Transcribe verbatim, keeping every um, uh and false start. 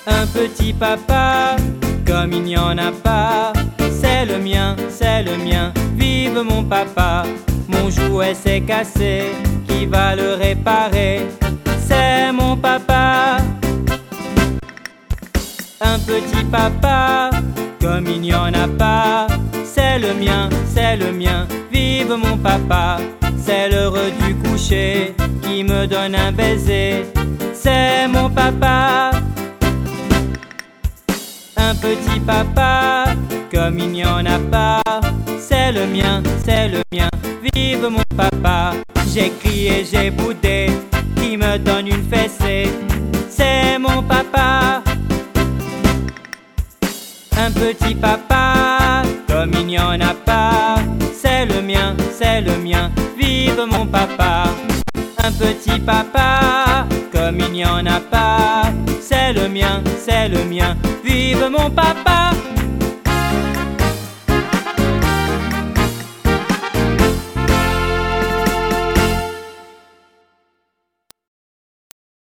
Un petit papa, comme il n'y en a pas. C'est le mien, c'est le mien, vive mon papa. Mon jouet s'est cassé, qui va le réparer? C'est mon papa. Un petit papa, comme il n'y en a pas. C'est le mien, c'est le mien, vive mon papa. C'est l'heure du coucher qui me donne un baiser. C'est mon papa. Un petit papa, comme il n'y en a pas. C'est le mien, c'est le mien, vive mon papa. J'ai crié, j'ai boudé, qui me donne une fessée. C'est mon papa. Un petit papa, comme il n'y en a pas. C'est le mien, c'est le mien, vive mon papa. Un petit papa, comme il n'y en a pas. C'est le mien, c'est le mien, vive mon papa.